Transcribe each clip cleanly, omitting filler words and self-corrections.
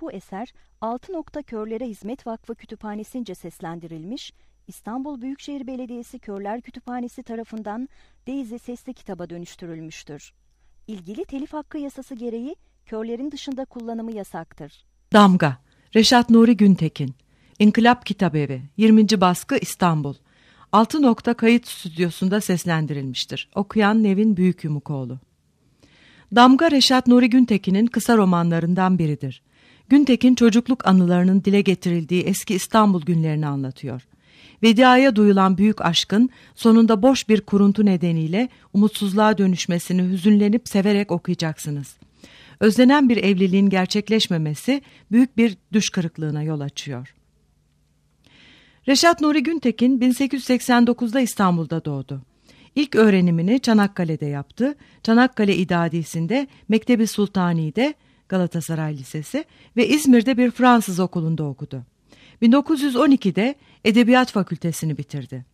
Bu eser Altı Nokta Körlere Hizmet Vakfı Kütüphanesi'nce seslendirilmiş, İstanbul Büyükşehir Belediyesi Körler Kütüphanesi tarafından Daisy sesli kitaba dönüştürülmüştür. İlgili telif hakkı yasası gereği körlerin dışında kullanımı yasaktır. Damga, Reşat Nuri Güntekin, İnkılap Kitabevi, 20. baskı İstanbul. Altı Nokta Kayıt Stüdyosu'nda seslendirilmiştir. Okuyan Nevin Büyükyumukoğlu. Damga, Reşat Nuri Güntekin'in kısa romanlarından biridir. Güntekin çocukluk anılarının dile getirildiği eski İstanbul günlerini anlatıyor. Vedia'ya duyulan büyük aşkın sonunda boş bir kuruntu nedeniyle umutsuzluğa dönüşmesini hüzünlenip severek okuyacaksınız. Özlenen bir evliliğin gerçekleşmemesi büyük bir düş kırıklığına yol açıyor. Reşat Nuri Güntekin 1889'da İstanbul'da doğdu. İlk öğrenimini Çanakkale'de yaptı. Çanakkale İdadisi'nde, Mektebi Sultani'de, Galatasaray Lisesi ve İzmir'de bir Fransız okulunda okudu. 1912'de Edebiyat Fakültesini bitirdi.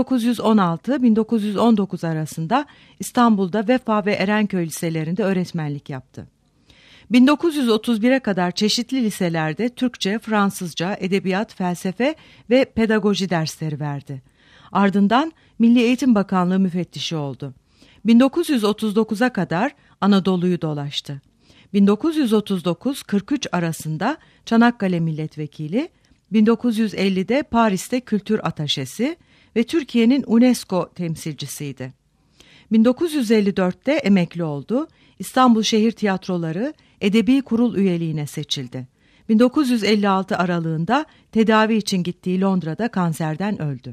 1916-1919 arasında İstanbul'da Vefa ve Erenköy liselerinde öğretmenlik yaptı. 1931'e kadar çeşitli liselerde Türkçe, Fransızca, edebiyat, felsefe ve pedagoji dersleri verdi. Ardından Milli Eğitim Bakanlığı müfettişi oldu. 1939'a kadar Anadolu'yu dolaştı. 1939-43 arasında Çanakkale Milletvekili, 1950'de Paris'te Kültür Ataşesi ve Türkiye'nin UNESCO temsilcisiydi. 1954'te emekli oldu. İstanbul Şehir Tiyatroları Edebi Kurul üyeliğine seçildi. 1956 aralığında tedavi için gittiği Londra'da kanserden öldü.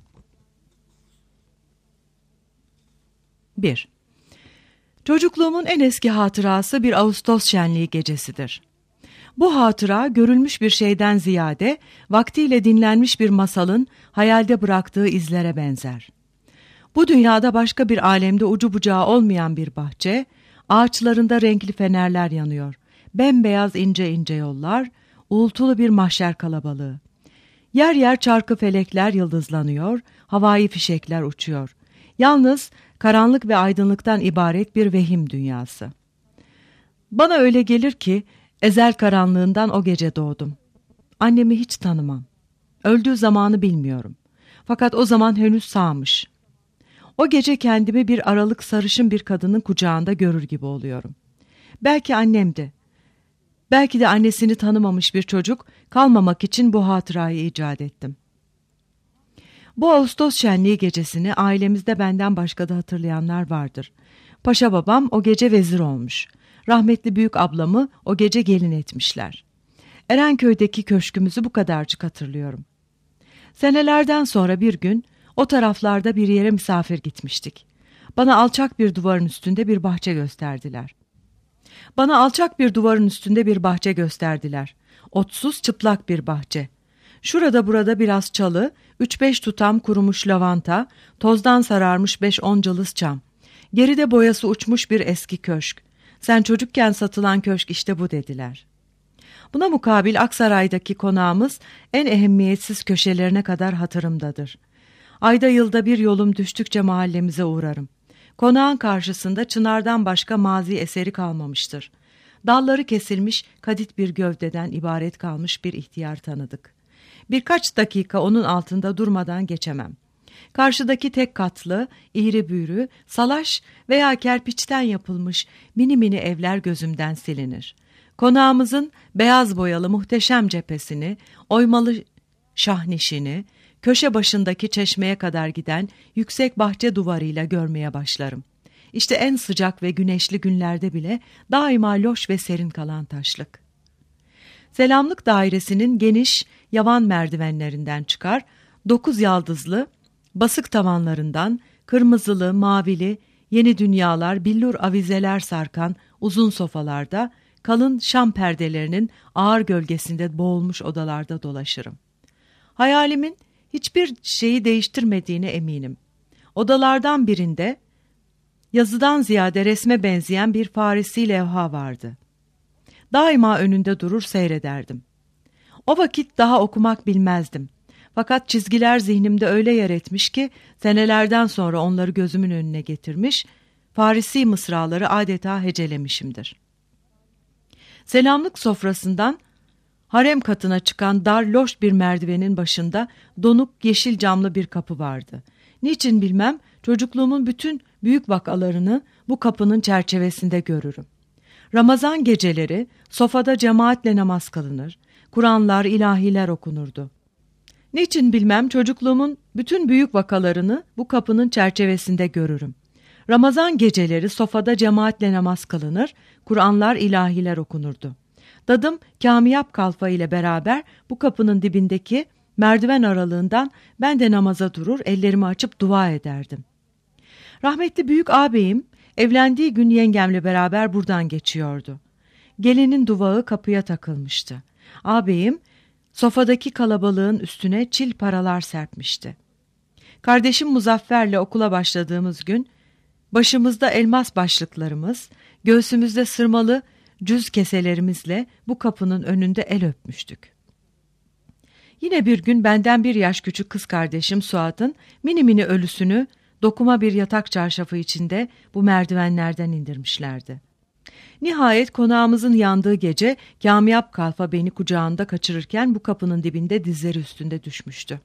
1. Çocukluğumun en eski hatırası bir Ağustos şenliği gecesidir. Bu hatıra görülmüş bir şeyden ziyade vaktiyle dinlenmiş bir masalın hayalde bıraktığı izlere benzer. Bu dünyada başka bir alemde ucu bucağı olmayan bir bahçe, ağaçlarında renkli fenerler yanıyor, bembeyaz ince ince yollar, uğultulu bir mahşer kalabalığı. Yer yer çarkı felekler yıldızlanıyor, havai fişekler uçuyor. Yalnız karanlık ve aydınlıktan ibaret bir vehim dünyası. Bana öyle gelir ki ezel karanlığından o gece doğdum. Annemi hiç tanımam. Öldüğü zamanı bilmiyorum. Fakat o zaman henüz sağmış. O gece kendimi bir aralık sarışın bir kadının kucağında görür gibi oluyorum. Belki annemdi. Belki de annesini tanımamış bir çocuk kalmamak için bu hatırayı icat ettim. Bu Ağustos şenliği gecesini ailemizde benden başka da hatırlayanlar vardır. Paşa babam o gece vezir olmuş. Rahmetli büyük ablamı o gece gelin etmişler. Erenköy'deki köşkümüzü bu kadarcık hatırlıyorum. Senelerden sonra bir gün o taraflarda bir yere misafir gitmiştik. Bana alçak bir duvarın üstünde bir bahçe gösterdiler. Otsuz çıplak bir bahçe. Şurada burada biraz çalı, 3-5 tutam kurumuş lavanta, tozdan sararmış 5-10 cılız çam. Geride boyası uçmuş bir eski köşk. Sen çocukken satılan köşk işte bu dediler. Buna mukabil Aksaray'daki konağımız en ehemmiyetsiz köşelerine kadar hatırımdadır. Ayda yılda bir yolum düştükçe mahallemize uğrarım. Konağın karşısında çınardan başka mazi eseri kalmamıştır. Dalları kesilmiş kadit bir gövdeden ibaret kalmış bir ihtiyar tanıdık. Birkaç dakika onun altında durmadan geçemem. Karşıdaki tek katlı, iğri büğrü, salaş veya kerpiçten yapılmış mini mini evler gözümden silinir. Konağımızın beyaz boyalı muhteşem cephesini, oymalı şahnişini, köşe başındaki çeşmeye kadar giden yüksek bahçe duvarıyla görmeye başlarım. İşte en sıcak ve güneşli günlerde bile daima loş ve serin kalan taşlık. Selamlık dairesinin geniş, yavan merdivenlerinden çıkar, 9 yaldızlı, basık tavanlarından kırmızılı, mavili, yeni dünyalar, billur avizeler sarkan uzun sofalarda, kalın şam perdelerinin ağır gölgesinde boğulmuş odalarda dolaşırım. Hayalimin hiçbir şeyi değiştirmediğine eminim. Odalardan birinde yazıdan ziyade resme benzeyen bir Farisi levha vardı. Daima önünde durur seyrederdim. O vakit daha okumak bilmezdim. Fakat çizgiler zihnimde öyle yer etmiş ki senelerden sonra onları gözümün önüne getirmiş, Farisi mısraları adeta hecelemişimdir. Selamlık sofrasından Harem katına çıkan dar loş bir merdivenin başında donuk yeşil camlı bir kapı vardı. Niçin bilmem, çocukluğumun bütün büyük vakalarını bu kapının çerçevesinde görürüm. Ramazan geceleri sofada cemaatle namaz kılınır, Kur'anlar, ilahiler okunurdu. Niçin bilmem, çocukluğumun bütün büyük vakalarını bu kapının çerçevesinde görürüm. Ramazan geceleri sofada cemaatle namaz kılınır, Kur'anlar, ilahiler okunurdu. Dadım Kamiyap Kalfa ile beraber bu kapının dibindeki merdiven aralığından ben de namaza durur, ellerimi açıp dua ederdim. Rahmetli büyük ağabeyim evlendiği gün yengemle beraber buradan geçiyordu. Gelinin duvağı kapıya takılmıştı. Ağabeyim sofadaki kalabalığın üstüne çil paralar serpmişti. Kardeşim Muzaffer'le okula başladığımız gün başımızda elmas başlıklarımız, göğsümüzde sırmalı cüz keselerimizle bu kapının önünde el öpmüştük. Yine bir gün benden bir yaş küçük kız kardeşim Suat'ın mini mini ölüsünü dokuma bir yatak çarşafı içinde bu merdivenlerden indirmişlerdi. Nihayet konağımızın yandığı gece Kamiyap Kalfa beni kucağında kaçırırken bu kapının dibinde dizleri üstünde düşmüştü.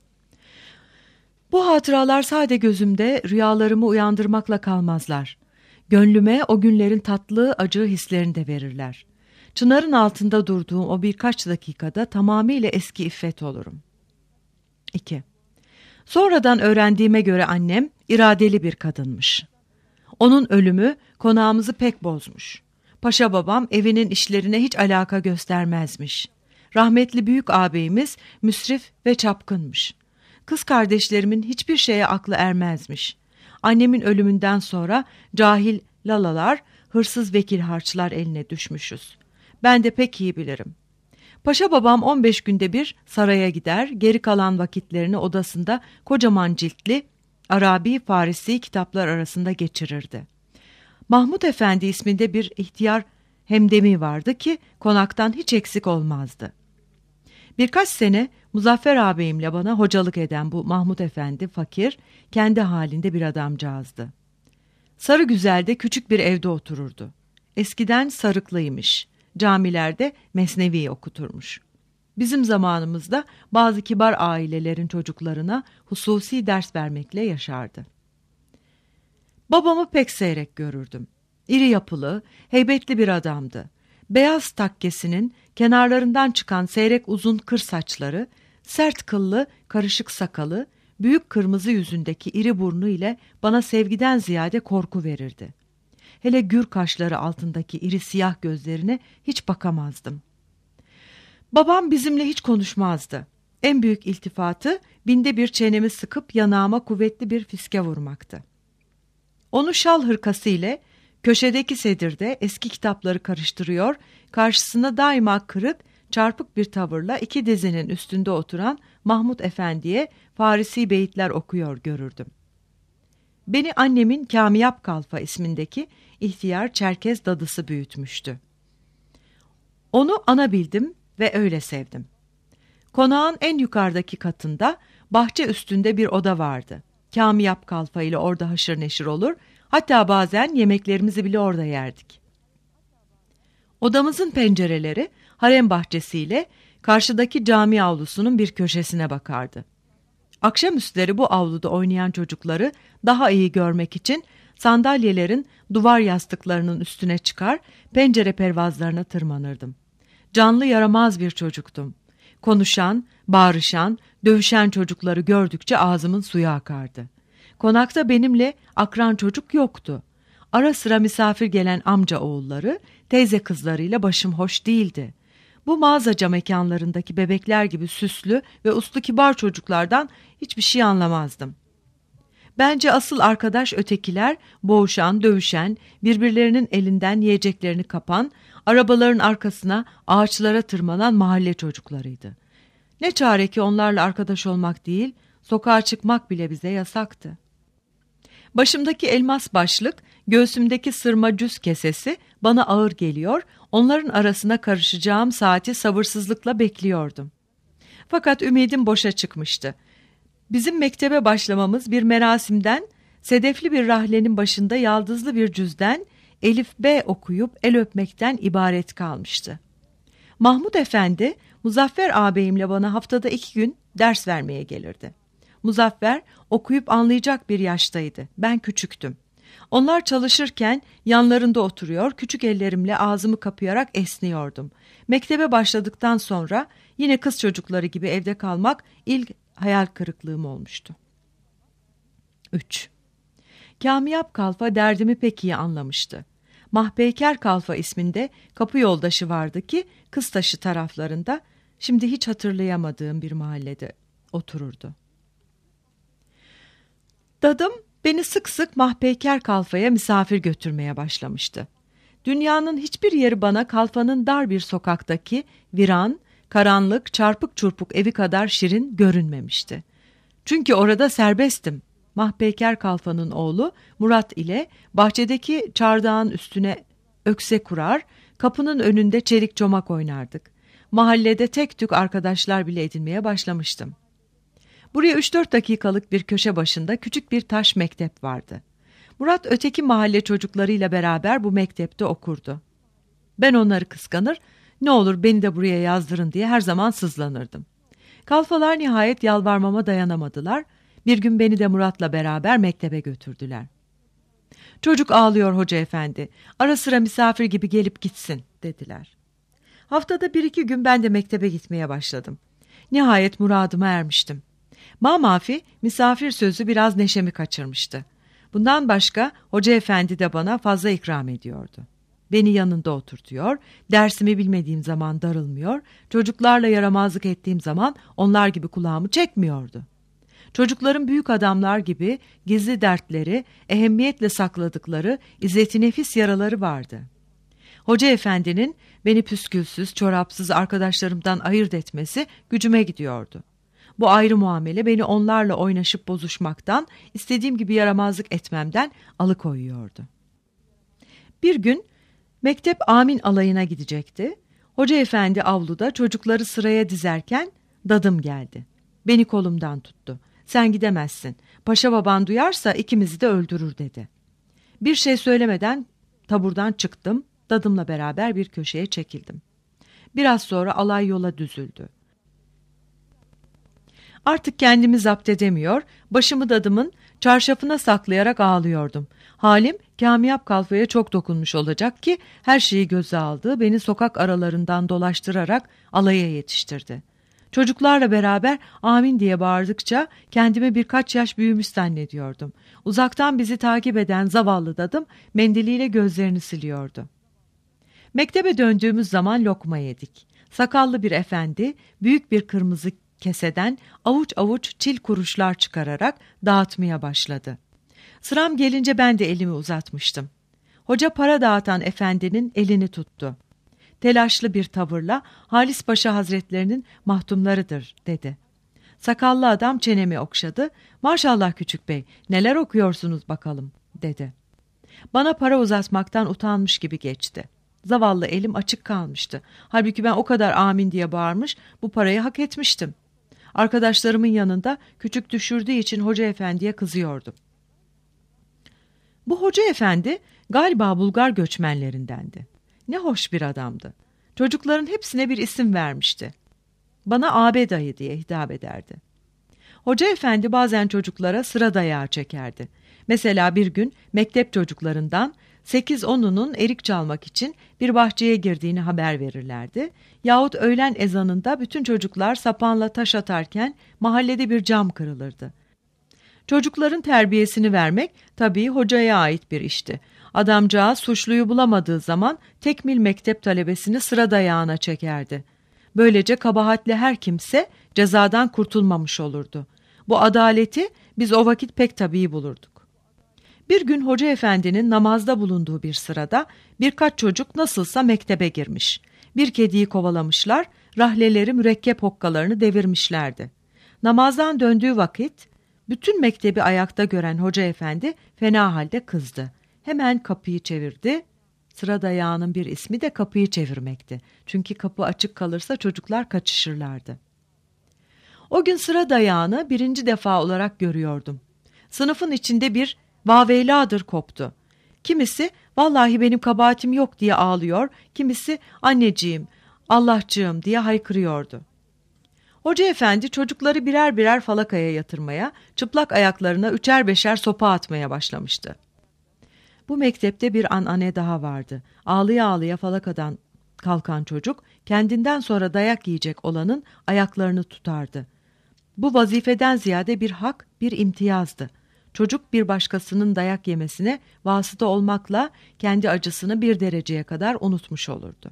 Bu hatıralar sade gözümde rüyalarımı uyandırmakla kalmazlar. Gönlüme o günlerin tatlı acı hislerini de verirler. Çınarın altında durduğum o birkaç dakikada tamamıyla eski iffet olurum. 2. Sonradan öğrendiğime göre annem iradeli bir kadınmış. Onun ölümü konağımızı pek bozmuş. Paşa babam evinin işlerine hiç alaka göstermezmiş. Rahmetli büyük ağabeyimiz müsrif ve çapkınmış. Kız kardeşlerimin hiçbir şeye aklı ermezmiş. Annemin ölümünden sonra cahil lalalar, hırsız vekil harçlar eline düşmüşüz. Ben de pek iyi bilirim. Paşa babam 15 günde bir saraya gider, geri kalan vakitlerini odasında kocaman ciltli Arabi, Farisi kitaplar arasında geçirirdi. Mahmud Efendi isminde bir ihtiyar hemdemi vardı ki konaktan hiç eksik olmazdı. Birkaç sene Muzaffer ağabeyimle bana hocalık eden bu Mahmud Efendi fakir, kendi halinde bir adamcağızdı. Sarıgüzel'de küçük bir evde otururdu. Eskiden sarıklıymış. Camilerde Mesnevi okuturmuş. Bizim zamanımızda bazı kibar ailelerin çocuklarına hususi ders vermekle yaşardı. Babamı pek seyrek görürdüm. İri yapılı, heybetli bir adamdı. Beyaz takkesinin kenarlarından çıkan seyrek uzun kır saçları, sert kıllı, karışık sakalı, büyük kırmızı yüzündeki iri burnu ile bana sevgiden ziyade korku verirdi. Hele gür kaşları altındaki iri siyah gözlerine hiç bakamazdım. Babam bizimle hiç konuşmazdı. En büyük iltifatı binde bir çenemi sıkıp yanağıma kuvvetli bir fiske vurmaktı. Onu şal hırkası ile köşedeki sedirde eski kitapları karıştırıyor, karşısına daima kırık, çarpık bir tavırla iki dizinin üstünde oturan Mahmud Efendi'ye Farisi beyitler okuyor görürdüm. Beni annemin Kamiyap Kalfa ismindeki ihtiyar Çerkez dadısı büyütmüştü. Onu ana bildim ve öyle sevdim. Konağın en yukarıdaki katında bahçe üstünde bir oda vardı. Kamiyap Kalfa ile orada haşır neşir olur, hatta bazen yemeklerimizi bile orada yerdik. Odamızın pencereleri harem bahçesiyle karşıdaki cami avlusunun bir köşesine bakardı. Akşamüstleri bu avluda oynayan çocukları daha iyi görmek için sandalyelerin duvar yastıklarının üstüne çıkar, pencere pervazlarına tırmanırdım. Canlı yaramaz bir çocuktum. Konuşan, bağırışan, dövüşen çocukları gördükçe ağzımın suyu akardı. Konakta benimle akran çocuk yoktu. Ara sıra misafir gelen amca oğulları, teyze kızlarıyla başım hoş değildi. Bu mağazaca mekanlarındaki bebekler gibi süslü ve uslu kibar çocuklardan hiçbir şey anlamazdım. Bence asıl arkadaş ötekiler, boğuşan, dövüşen, birbirlerinin elinden yiyeceklerini kapan, arabaların arkasına, ağaçlara tırmanan mahalle çocuklarıydı. Ne çare ki onlarla arkadaş olmak değil, sokağa çıkmak bile bize yasaktı. Başımdaki elmas başlık, göğsümdeki sırma cüz kesesi bana ağır geliyor, onların arasına karışacağım saati sabırsızlıkla bekliyordum. Fakat ümidim boşa çıkmıştı. Bizim mektebe başlamamız bir merasimden, sedefli bir rahlenin başında yaldızlı bir cüzden Elif B okuyup el öpmekten ibaret kalmıştı. Mahmud Efendi, Muzaffer ağabeyimle bana haftada 2 gün ders vermeye gelirdi. Muzaffer okuyup anlayacak bir yaştaydı. Ben küçüktüm. Onlar çalışırken yanlarında oturuyor, küçük ellerimle ağzımı kapayarak esniyordum. Mektebe başladıktan sonra yine kız çocukları gibi evde kalmak ilk hayal kırıklığım olmuştu. 3. Kamiyap Kalfa derdimi pek iyi anlamıştı. Mahpeyker Kalfa isminde kapı yoldaşı vardı ki Kıztaşı taraflarında, şimdi hiç hatırlayamadığım bir mahallede otururdu. Dadım beni sık sık Mahpeyker Kalfa'ya misafir götürmeye başlamıştı. Dünyanın hiçbir yeri bana Kalfa'nın dar bir sokaktaki viran, karanlık, çarpık çurpuk evi kadar şirin görünmemişti. Çünkü orada serbestim. Mahpeyker Kalfa'nın oğlu Murat ile bahçedeki çardağın üstüne ökse kurar, kapının önünde çelik çomak oynardık. Mahallede tek tük arkadaşlar bile edinmeye başlamıştım. Buraya 3-4 dakikalık bir köşe başında küçük bir taş mektep vardı. Murat öteki mahalle çocuklarıyla beraber bu mektepte okurdu. Ben onları kıskanır, ne olur beni de buraya yazdırın diye her zaman sızlanırdım. Kalfalar nihayet yalvarmama dayanamadılar. Bir gün beni de Murat'la beraber mektebe götürdüler. Çocuk ağlıyor hoca efendi, ara sıra misafir gibi gelip gitsin dediler. Haftada 1-2 gün ben de mektebe gitmeye başladım. Nihayet muradıma ermiştim. Mamafi misafir sözü biraz neşemi kaçırmıştı. Bundan başka hoca efendi de bana fazla ikram ediyordu. Beni yanında oturtuyor, dersimi bilmediğim zaman darılmıyor, çocuklarla yaramazlık ettiğim zaman onlar gibi kulağımı çekmiyordu. Çocukların büyük adamlar gibi gizli dertleri, ehemmiyetle sakladıkları izzet-i nefis yaraları vardı. Hoca efendinin beni püskülsüz, çorapsız arkadaşlarımdan ayırt etmesi gücüme gidiyordu. Bu ayrı muamele beni onlarla oynaşıp bozuşmaktan, istediğim gibi yaramazlık etmemden alıkoyuyordu. Bir gün mektep amin alayına gidecekti. Hoca efendi avluda çocukları sıraya dizerken dadım geldi. Beni kolumdan tuttu. Sen gidemezsin. Paşa baban duyarsa ikimizi de öldürür dedi. Bir şey söylemeden taburdan çıktım. Dadımla beraber bir köşeye çekildim. Biraz sonra alay yola düzüldü. Artık kendimi zapt edemiyor, başımı dadımın çarşafına saklayarak ağlıyordum. Halim Kamiyap Kalfa'ya çok dokunmuş olacak ki her şeyi göze aldı, beni sokak aralarından dolaştırarak alaya yetiştirdi. Çocuklarla beraber amin diye bağırdıkça kendimi birkaç yaş büyümüş zannediyordum. Uzaktan bizi takip eden zavallı dadım mendiliyle gözlerini siliyordu. Mektebe döndüğümüz zaman lokma yedik. Sakallı bir efendi büyük bir kırmızı keseden avuç avuç çil kuruşlar çıkararak dağıtmaya başladı. Sıram gelince ben de elimi uzatmıştım. Hoca para dağıtan efendinin elini tuttu. Telaşlı bir tavırla Halis Paşa Hazretlerinin mahtumlarıdır dedi. Sakallı adam çenemi okşadı. Maşallah küçük bey, neler okuyorsunuz bakalım dedi. Bana para uzatmaktan utanmış gibi geçti. Zavallı elim açık kalmıştı. Halbuki ben o kadar amin diye bağırmış, bu parayı hak etmiştim. Arkadaşlarımın yanında küçük düşürdüğü için hoca efendiye kızıyordum. Bu hoca efendi galiba Bulgar göçmenlerindendi. Ne hoş bir adamdı. Çocukların hepsine bir isim vermişti. Bana ağabey dayı diye hitap ederdi. Hoca efendi bazen çocuklara sıra dayağı çekerdi. Mesela bir gün mektep çocuklarından 8-10'unun erik çalmak için bir bahçeye girdiğini haber verirlerdi. Yahut öğlen ezanında bütün çocuklar sapanla taş atarken mahallede bir cam kırılırdı. Çocukların terbiyesini vermek tabii hocaya ait bir işti. Adamcağız suçluyu bulamadığı zaman tekmil mektep talebesini sıra dayağına çekerdi. Böylece kabahatli her kimse cezadan kurtulmamış olurdu. Bu adaleti biz o vakit pek tabii bulurduk. Bir gün hoca efendinin namazda bulunduğu bir sırada birkaç çocuk nasılsa mektebe girmiş. Bir kediyi kovalamışlar, rahleleri mürekkep hokkalarını devirmişlerdi. Namazdan döndüğü vakit bütün mektebi ayakta gören hoca efendi fena halde kızdı. Hemen kapıyı çevirdi. Sıra dayağının bir ismi de kapıyı çevirmekti. Çünkü kapı açık kalırsa çocuklar kaçışırlardı. O gün sıra dayağını 1. defa olarak görüyordum. Sınıfın içinde bir vaveyladır koptu. Kimisi vallahi benim kabahatim yok diye ağlıyor, kimisi anneciğim Allah'cığım diye haykırıyordu. Hoca efendi çocukları birer birer falakaya yatırmaya, çıplak ayaklarına üçer beşer sopa atmaya başlamıştı. Bu mektepte bir anane daha vardı. Ağlıya ağlıya falakadan kalkan çocuk, kendinden sonra dayak yiyecek olanın ayaklarını tutardı. Bu vazifeden ziyade bir hak, bir imtiyazdı. Çocuk bir başkasının dayak yemesine vasıta olmakla kendi acısını bir dereceye kadar unutmuş olurdu.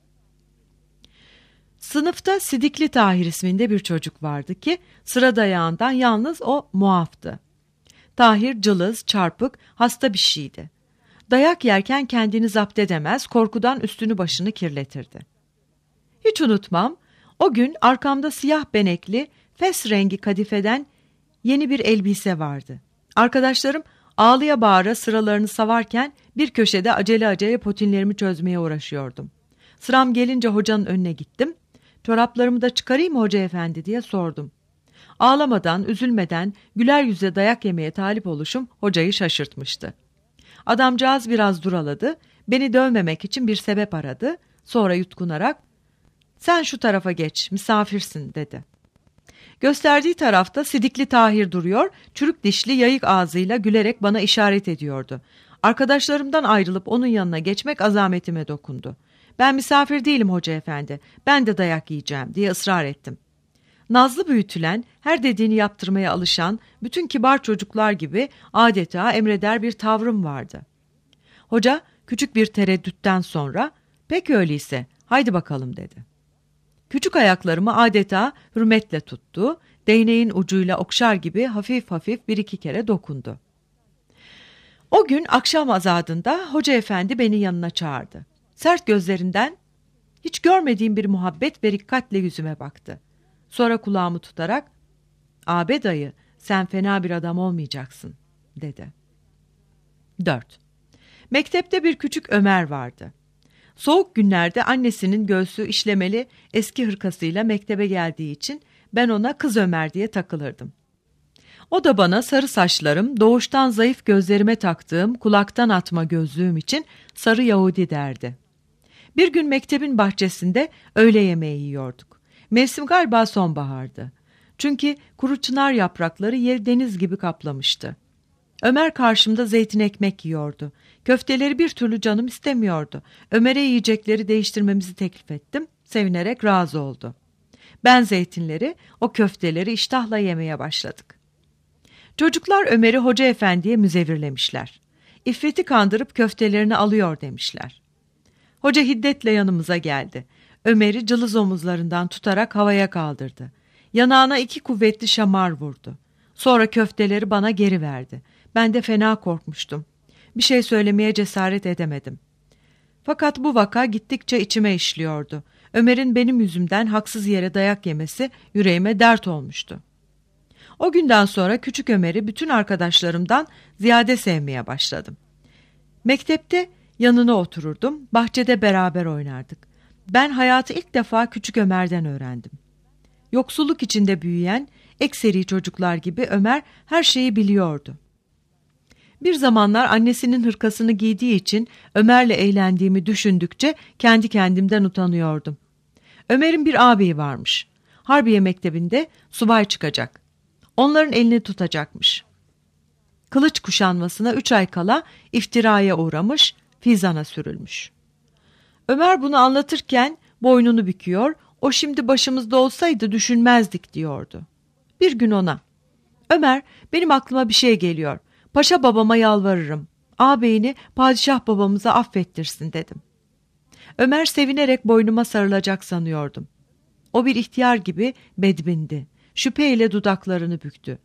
Sınıfta Sidikli Tahir isminde bir çocuk vardı ki sıra dayağından yalnız o muaftı. Tahir cılız, çarpık, hasta bir şeydi. Dayak yerken kendini zapt edemez, korkudan üstünü başını kirletirdi. Hiç unutmam, o gün arkamda siyah benekli, fes rengi kadifeden yeni bir elbise vardı. Arkadaşlarım ağlıya bağıra sıralarını savarken bir köşede acele acele potinlerimi çözmeye uğraşıyordum. Sıram gelince hocanın önüne gittim. "Çoraplarımı da çıkarayım mı hoca efendi?" diye sordum. Ağlamadan, üzülmeden güler yüzle dayak yemeye talip oluşum hocayı şaşırtmıştı. Adamcağız biraz duraladı, beni dövmemek için bir sebep aradı. Sonra yutkunarak, "Sen şu tarafa geç, misafirsin." dedi. Gösterdiği tarafta Sidikli Tahir duruyor, çürük dişli yayık ağzıyla gülerek bana işaret ediyordu. Arkadaşlarımdan ayrılıp onun yanına geçmek azametime dokundu. "Ben misafir değilim hoca efendi, ben de dayak yiyeceğim." diye ısrar ettim. Nazlı büyütülen, her dediğini yaptırmaya alışan, bütün kibar çocuklar gibi adeta emreder bir tavrım vardı. Hoca küçük bir tereddütten sonra, "Peki öyleyse, haydi bakalım." dedi. Küçük ayaklarımı adeta hürmetle tuttu, değneğin ucuyla okşar gibi hafif hafif bir iki kere dokundu. O gün akşam azadında hoca efendi beni yanına çağırdı. Sert gözlerinden hiç görmediğim bir muhabbet ve rikkatle yüzüme baktı. Sonra kulağımı tutarak, "Ağabey dayı, sen fena bir adam olmayacaksın." dedi. 4. Mektepte bir küçük Ömer vardı. Soğuk günlerde annesinin göğsü işlemeli eski hırkasıyla mektebe geldiği için ben ona Kız Ömer diye takılırdım. O da bana sarı saçlarım, doğuştan zayıf gözlerime taktığım kulaktan atma gözlüğüm için Sarı Yahudi derdi. Bir gün mektebin bahçesinde öğle yemeği yiyorduk. Mevsim galiba sonbahardı. Çünkü kuru çınar yaprakları yeri deniz gibi kaplamıştı. Ömer karşımda zeytin ekmek yiyordu. Köfteleri bir türlü canım istemiyordu. Ömer'e yiyecekleri değiştirmemizi teklif ettim. Sevinerek razı oldu. Ben zeytinleri, o köfteleri iştahla yemeye başladık. Çocuklar Ömer'i hoca efendiye müzevirlemişler. İffet'i kandırıp köftelerini alıyor demişler. Hoca hiddetle yanımıza geldi. Ömer'i cılız omuzlarından tutarak havaya kaldırdı. Yanağına 2 kuvvetli şamar vurdu. Sonra köfteleri bana geri verdi. Ben de fena korkmuştum. Bir şey söylemeye cesaret edemedim. Fakat bu vaka gittikçe içime işliyordu. Ömer'in benim yüzümden haksız yere dayak yemesi yüreğime dert olmuştu. O günden sonra küçük Ömer'i bütün arkadaşlarımdan ziyade sevmeye başladım. Mektepte yanına otururdum, bahçede beraber oynardık. Ben hayatı ilk defa küçük Ömer'den öğrendim. Yoksulluk içinde büyüyen, ekseri çocuklar gibi Ömer her şeyi biliyordu. Bir zamanlar annesinin hırkasını giydiği için Ömer'le eğlendiğimi düşündükçe kendi kendimden utanıyordum. Ömer'in bir ağabeyi varmış. Harbiye Mektebi'nde subay çıkacak. Onların elini tutacakmış. Kılıç kuşanmasına 3 ay kala iftiraya uğramış, fizana sürülmüş. Ömer bunu anlatırken boynunu büküyor, "O şimdi başımızda olsaydı düşünmezdik." diyordu. Bir gün ona, "Ömer, benim aklıma bir şey geliyor. Paşa babama yalvarırım. Ağabeyini padişah babamıza affettirsin." dedim. Ömer sevinerek boynuma sarılacak sanıyordum. O bir ihtiyar gibi bedbindi. Şüpheyle dudaklarını büktü.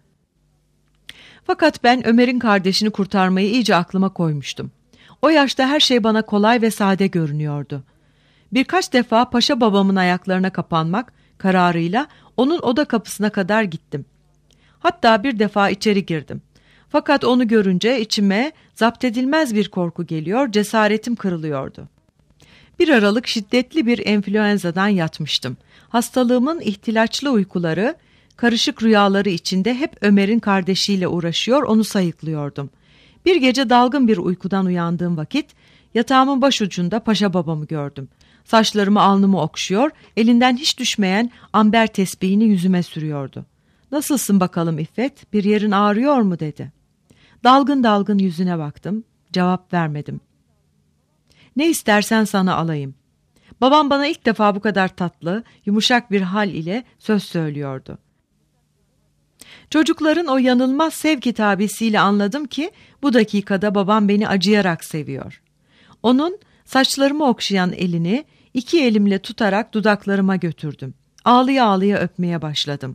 Fakat ben Ömer'in kardeşini kurtarmayı iyice aklıma koymuştum. O yaşta her şey bana kolay ve sade görünüyordu. Birkaç defa paşa babamın ayaklarına kapanmak kararıyla onun oda kapısına kadar gittim. Hatta bir defa içeri girdim. Fakat onu görünce içime zapt edilmez bir korku geliyor, cesaretim kırılıyordu. Bir aralık şiddetli bir enfluenzadan yatmıştım. Hastalığımın ihtilaçlı uykuları, karışık rüyaları içinde hep Ömer'in kardeşiyle uğraşıyor, onu sayıklıyordum. Bir gece dalgın bir uykudan uyandığım vakit yatağımın başucunda paşa babamı gördüm. Saçlarımı, alnımı okşuyor, elinden hiç düşmeyen amber tesbihini yüzüme sürüyordu. "Nasılsın bakalım İffet, bir yerin ağrıyor mu?" dedi. Dalgın dalgın yüzüne baktım, cevap vermedim. "Ne istersen sana alayım." Babam bana ilk defa bu kadar tatlı, yumuşak bir hal ile söz söylüyordu. Çocukların o yanılmaz sevgi hitabesiyle anladım ki bu dakikada babam beni acıyarak seviyor. Onun saçlarımı okşayan elini iki elimle tutarak dudaklarıma götürdüm. Ağlıya ağlıya öpmeye başladım.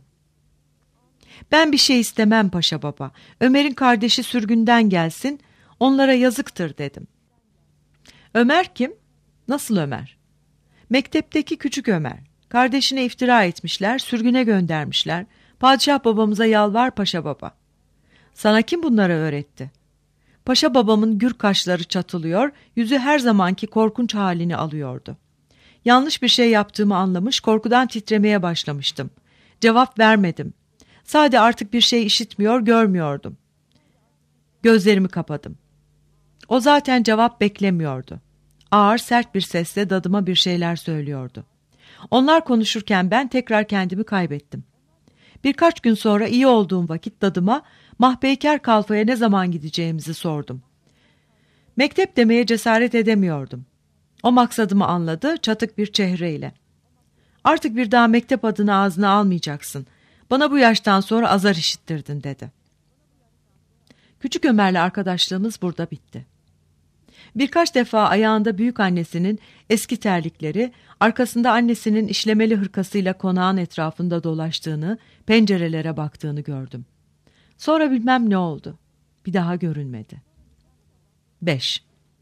"Ben bir şey istemem paşa baba. Ömer'in kardeşi sürgünden gelsin, onlara yazıktır," dedim. "Ömer kim?" "Nasıl Ömer?" "Mektepteki küçük Ömer. Kardeşine iftira etmişler, sürgüne göndermişler. Padişah babamıza yalvar paşa baba." "Sana kim bunları öğretti?" Paşa babamın gür kaşları çatılıyor, yüzü her zamanki korkunç halini alıyordu. Yanlış bir şey yaptığımı anlamış, korkudan titremeye başlamıştım. Cevap vermedim. Sade artık bir şey işitmiyor, görmüyordum. Gözlerimi kapadım. O zaten cevap beklemiyordu. Ağır, sert bir sesle dadıma bir şeyler söylüyordu. Onlar konuşurken ben tekrar kendimi kaybettim. Birkaç gün sonra iyi olduğum vakit dadıma Mahpeyker Kalfa'ya ne zaman gideceğimizi sordum. Mektep demeye cesaret edemiyordum. O maksadımı anladı çatık bir çehreyle. "Artık bir daha mektep adını ağzına almayacaksın. Bana bu yaştan sonra azar işittirdin," dedi. Küçük Ömer'le arkadaşlığımız burada bitti. Birkaç defa ayağında büyük annesinin eski terlikleri, arkasında annesinin işlemeli hırkasıyla konağın etrafında dolaştığını, pencerelere baktığını gördüm. Sonra bilmem ne oldu. Bir daha görünmedi. 5.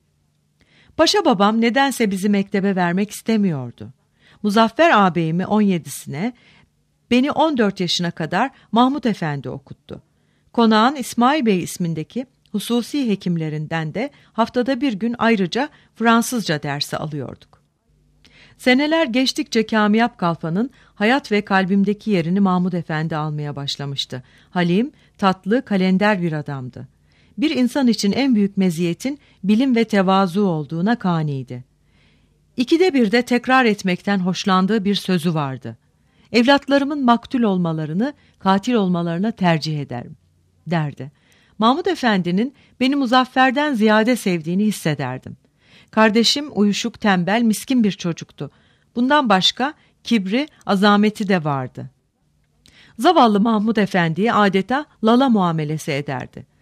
Paşa babam nedense bizi mektebe vermek istemiyordu. Muzaffer ağabeyimi 17'sine, beni 14 yaşına kadar Mahmud Efendi okuttu. Konağın İsmail Bey ismindeki hususi hekimlerinden de haftada bir gün ayrıca Fransızca dersi alıyorduk. Seneler geçtikçe Kamiyap Kalfa'nın hayat ve kalbimdeki yerini Mahmud Efendi almaya başlamıştı. Halim, tatlı, kalender bir adamdı. Bir insan için en büyük meziyetin bilim ve tevazu olduğuna kaniydi. İkide bir de tekrar etmekten hoşlandığı bir sözü vardı. "Evlatlarımın maktul olmalarını, katil olmalarına tercih ederim," derdi. Mahmud Efendi'nin beni Muzaffer'den ziyade sevdiğini hissederdim. Kardeşim uyuşuk, tembel, miskin bir çocuktu. Bundan başka kibri, azameti de vardı. Zavallı Mahmud Efendi'ye adeta lala muamelesi ederdi.